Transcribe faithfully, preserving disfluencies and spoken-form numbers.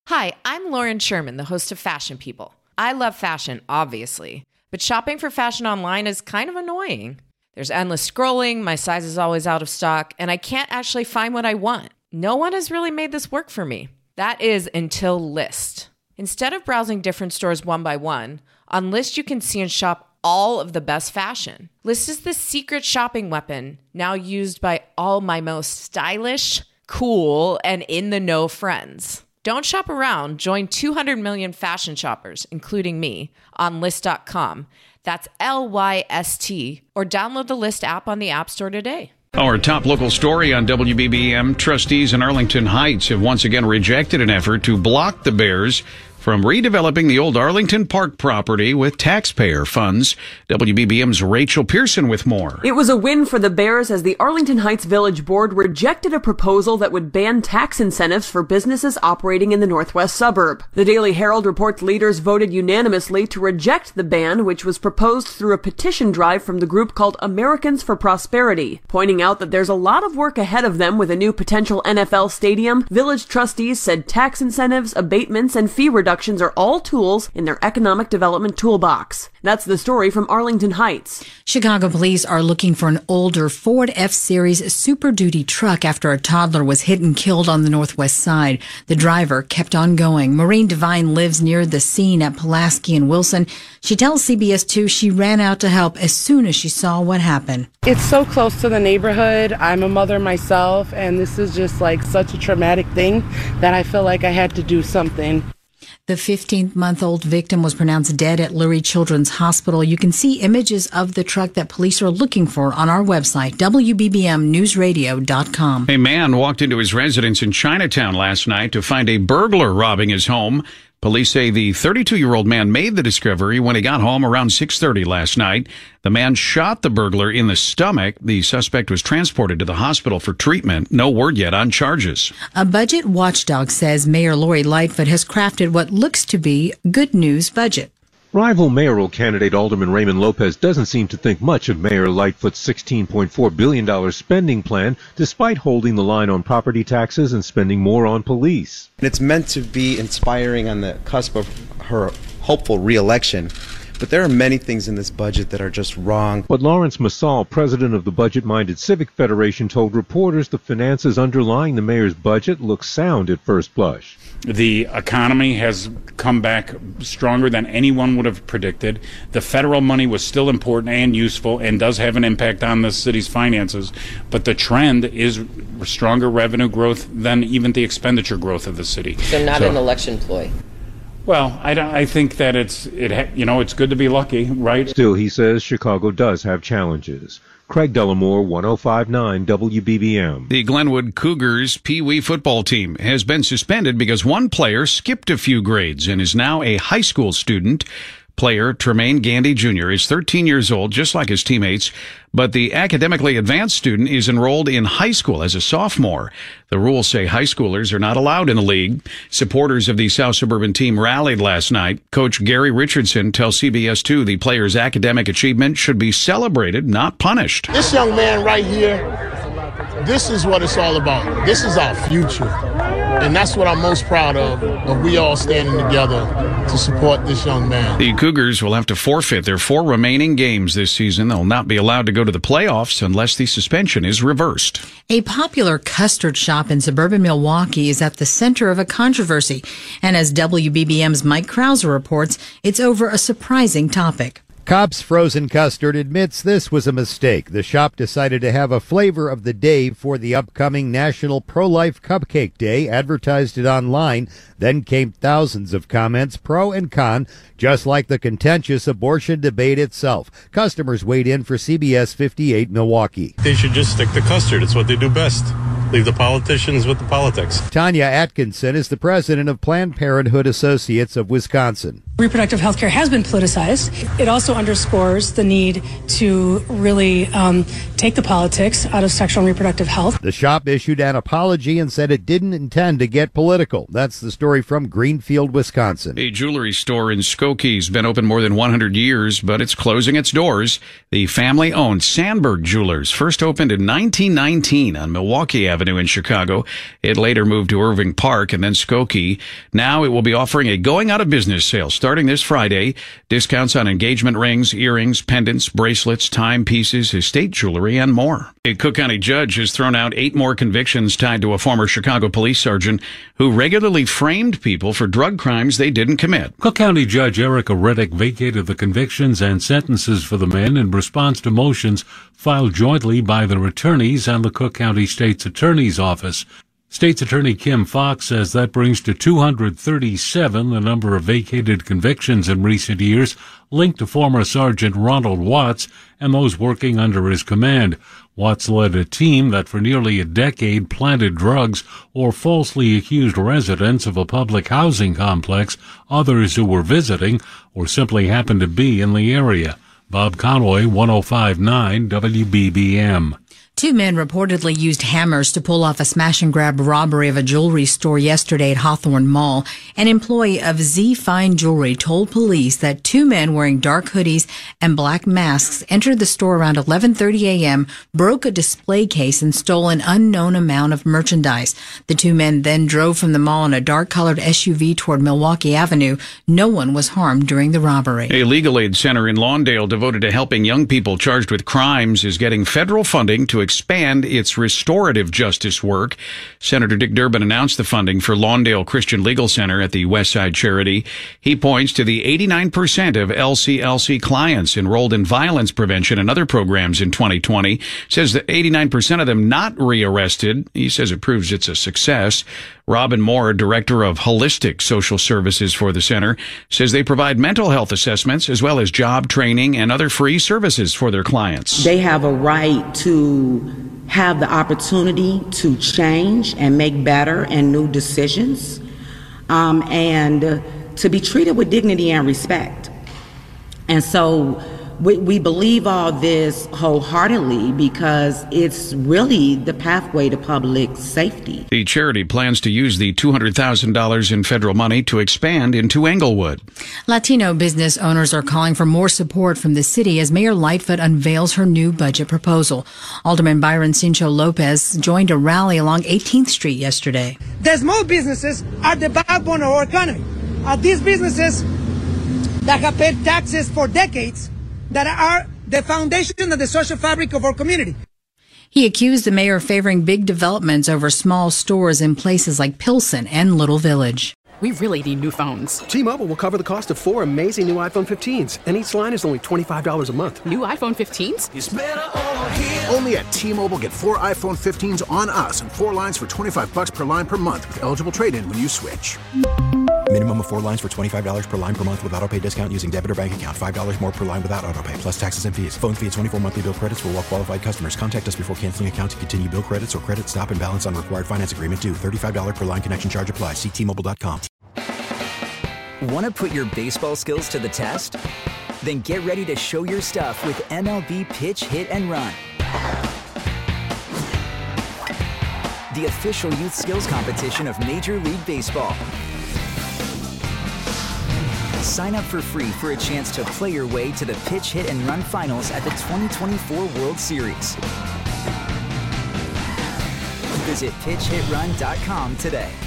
Hi, I'm Lauren Sherman, the host of Fashion People. I love fashion, obviously, but shopping for fashion online is kind of annoying. There's endless scrolling, my size is always out of stock, and I can't actually find what I want. No one has really made this work for me. That is until Lyst. Instead of browsing different stores one by one, on Lyst you can see and shop all of the best fashion. Lyst is the secret shopping weapon, now used by all my most stylish, cool, and in-the-know friends. Don't shop around. Join two hundred million fashion shoppers, including me, on Lyst dot com. That's L Y S T. Or download the Lyst app on the App Store today. Our top local story on W B B M, trustees in Arlington Heights have once again rejected an effort to block the Bears from redeveloping the old Arlington Park property with taxpayer funds. W B B M's Rachel Pearson with more. It was a win for the Bears as the Arlington Heights Village Board rejected a proposal that would ban tax incentives for businesses operating in the northwest suburb. The Daily Herald reports leaders voted unanimously to reject the ban, which was proposed through a petition drive from the group called Americans for Prosperity. Pointing out that there's a lot of work ahead of them with a new potential N F L stadium, village trustees said tax incentives, abatements, and fee reductions are all tools in their economic development toolbox. That's the story from Arlington Heights. Chicago police are looking for an older Ford F-Series Super Duty truck after a toddler was hit and killed on the northwest side. The driver kept on going. Maureen Devine lives near the scene at Pulaski and Wilson. She tells C B S two she ran out to help as soon as she saw what happened. It's so close to the neighborhood. I'm a mother myself, and this is just like such a traumatic thing that I feel like I had to do something. The fifteen-month-old victim was pronounced dead at Lurie Children's Hospital. You can see images of the truck that police are looking for on our website, W B B M news radio dot com. A man walked into his residence in Chinatown last night to find a burglar robbing his home. Police say the thirty-two-year-old man made the discovery when he got home around six thirty last night. The man shot the burglar in the stomach. The suspect was transported to the hospital for treatment. No word yet on charges. A budget watchdog says Mayor Lori Lightfoot has crafted what looks to be good news budget. Rival mayoral candidate Alderman Raymond Lopez doesn't seem to think much of Mayor Lightfoot's sixteen point four billion dollars spending plan, despite holding the line on property taxes and spending more on police. It's meant to be inspiring on the cusp of her hopeful re-election. But there are many things in this budget that are just wrong. But Lawrence Massal, president of the Budget-Minded Civic Federation, told reporters the finances underlying the mayor's budget look sound at first blush. The economy has come back stronger than anyone would have predicted. The federal money was still important and useful and does have an impact on the city's finances. But the trend is stronger revenue growth than even the expenditure growth of the city. So not so, an election ploy. Well, I, I think that it's, it you know, it's good to be lucky, right? Still, he says Chicago does have challenges. Craig Dellamore, one oh five point nine W B B M. The Glenwood Cougars Pee Wee football team has been suspended because one player skipped a few grades and is now a high school student. Player Tremaine Gandy Junior is thirteen years old, just like his teammates, but the academically advanced student is enrolled in high school as a sophomore. The rules say high schoolers are not allowed in the league. Supporters of the South Suburban team rallied last night. Coach Gary Richardson tells C B S two the player's academic achievement should be celebrated, not punished. This young man right here, this is what it's all about. This is our future. And that's what I'm most proud of, of we all standing together to support this young man. The Cougars will have to forfeit their four remaining games this season. They'll not be allowed to go to the playoffs unless the suspension is reversed. A popular custard shop in suburban Milwaukee is at the center of a controversy. And as W B B M's Mike Krauser reports, it's over a surprising topic. Cobb's Frozen Custard admits this was a mistake. The shop decided to have a flavor of the day for the upcoming National Pro-Life Cupcake Day, advertised it online. Then came thousands of comments, pro and con, just like the contentious abortion debate itself. Customers weighed in for C B S fifty-eight Milwaukee. They should just stick to custard. It's what they do best. Leave the politicians with the politics. Tanya Atkinson is the president of Planned Parenthood Associates of Wisconsin. Reproductive health care has been politicized. It also underscores the need to really um, take the politics out of sexual and reproductive health. The shop issued an apology and said it didn't intend to get political. That's the story from Greenfield, Wisconsin. A jewelry store in Skokie has been open more than one hundred years, but it's closing its doors. The family-owned Sandberg Jewelers first opened in nineteen nineteen on Milwaukee Avenue in Chicago. It later moved to Irving Park and then Skokie. Now it will be offering a going-out-of-business sale starting this Friday. Discounts on engagement rings, earrings, pendants, bracelets, timepieces, estate jewelry, and more. A Cook County judge has thrown out eight more convictions tied to a former Chicago police sergeant who regularly framed people for drug crimes they didn't commit. Cook County Judge Erica Reddick vacated the convictions and sentences for the men in response to motions filed jointly by their attorneys and the Cook County State's Attorney's Office. State's Attorney Kim Fox says that brings to two hundred thirty-seven the number of vacated convictions in recent years linked to former Sergeant Ronald Watts and those working under his command. Watts led a team that for nearly a decade planted drugs or falsely accused residents of a public housing complex, others who were visiting or simply happened to be in the area. Bob Conway, one oh five point nine W B B M. Two men reportedly used hammers to pull off a smash-and-grab robbery of a jewelry store yesterday at Hawthorne Mall. An employee of Z Fine Jewelry told police that two men wearing dark hoodies and black masks entered the store around eleven thirty a.m., broke a display case, and stole an unknown amount of merchandise. The two men then drove from the mall in a dark-colored S U V toward Milwaukee Avenue. No one was harmed during the robbery. A legal aid center in Lawndale devoted to helping young people charged with crimes is getting federal funding to expand its restorative justice work. Senator Dick Durbin announced the funding for Lawndale Christian Legal Center at the Westside Charity. He points to the eighty-nine percent of L C L C clients enrolled in violence prevention and other programs in twenty twenty. Says that eighty-nine percent of them not rearrested. He says it proves it's a success. Robin Moore, director of holistic social services for the center, says they provide mental health assessments as well as job training and other free services for their clients. They have a right to have the opportunity to change and make better and new decisions, um, and uh, to be treated with dignity and respect. And so we, we believe all this wholeheartedly because it's really the pathway to public safety. The charity plans to use the two hundred thousand dollars in federal money to expand into Englewood. Latino business owners are calling for more support from the city as Mayor Lightfoot unveils her new budget proposal. Alderman Byron Cincho Lopez joined a rally along eighteenth Street yesterday. The small businesses are the backbone of our economy. Are these businesses that have paid taxes for decades, that are the foundation of the social fabric of our community. He accused the mayor of favoring big developments over small stores in places like Pilsen and Little Village. We really need new phones. T-Mobile will cover the cost of four amazing new iPhone fifteens, and each line is only twenty-five dollars a month. New iPhone fifteens? It's better over here. Only at T-Mobile, get four iPhone fifteens on us and four lines for twenty-five dollars per line per month with eligible trade-in when you switch. Minimum of four lines for twenty-five dollars per line per month with autopay discount using debit or bank account. five dollars more per line without autopay, plus taxes and fees. Phone fee at twenty-four monthly bill credits for well-qualified customers. Contact us before canceling account to continue bill credits or credit stop and balance on required finance agreement due. thirty-five dollars per line connection charge applies. See T Mobile dot com. Want to put your baseball skills to the test? Then get ready to show your stuff with M L B Pitch, Hit, and Run. The official youth skills competition of Major League Baseball. Sign up for free for a chance to play your way to the Pitch, Hit, and Run finals at the twenty twenty-four World Series. Visit pitch hit run dot com today.